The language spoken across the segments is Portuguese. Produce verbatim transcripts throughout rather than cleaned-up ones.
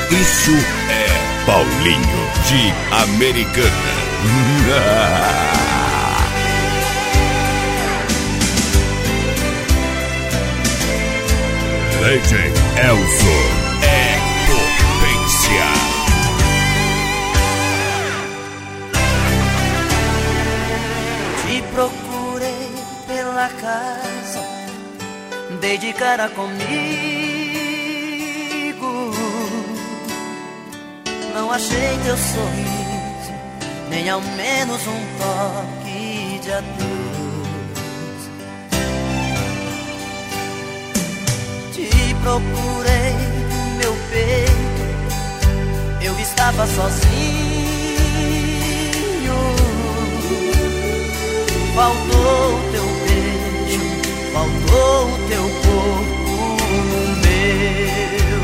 Isso é Paulinho de Americana. Legend Elson é potência. Te procurei pela casa, dei de cara comigo. Não achei teu sorriso, nem ao menos um toque de adeus. Te procurei no meu peito, eu estava sozinho. Faltou o teu beijo, faltou o teu corpo meu.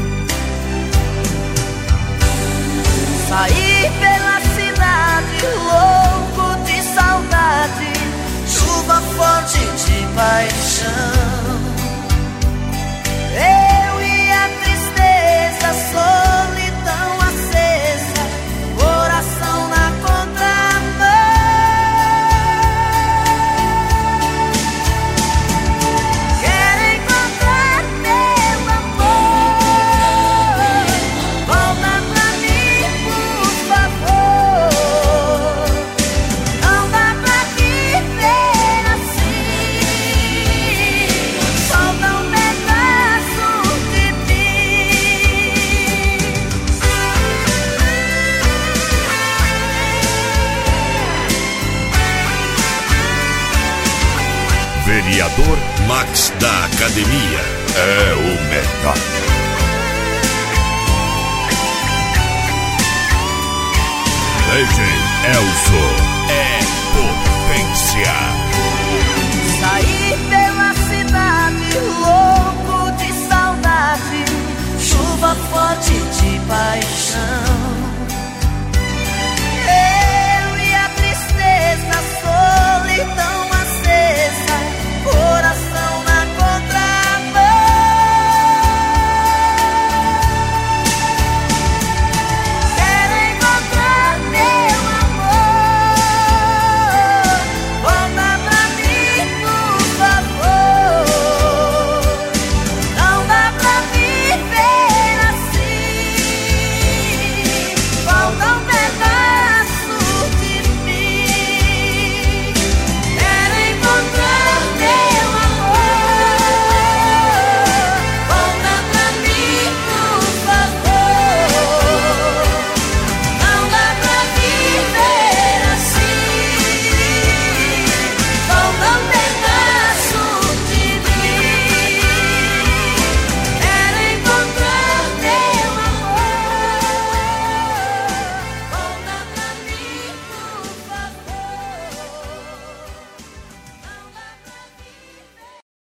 Saí pela cidade, louco de saudade, chuva forte de paixão. Eu e a tristeza, solidão acesa, coração na contramão. Quero encontrar meu amor, volta pra mim, por favor. Não dá pra viver assim, solta um pedaço de mim. Vereador Max da Academia é o melhor. Legend Elson é potência. Saí pela cidade, louco de saudade, chuva forte de paixão.